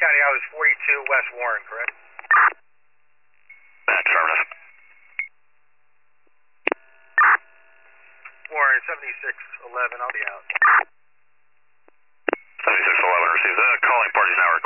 County, I was 42 West Warren, correct? Affirmative. Warren, 7611, I'll be out. 7611 received. Calling parties now are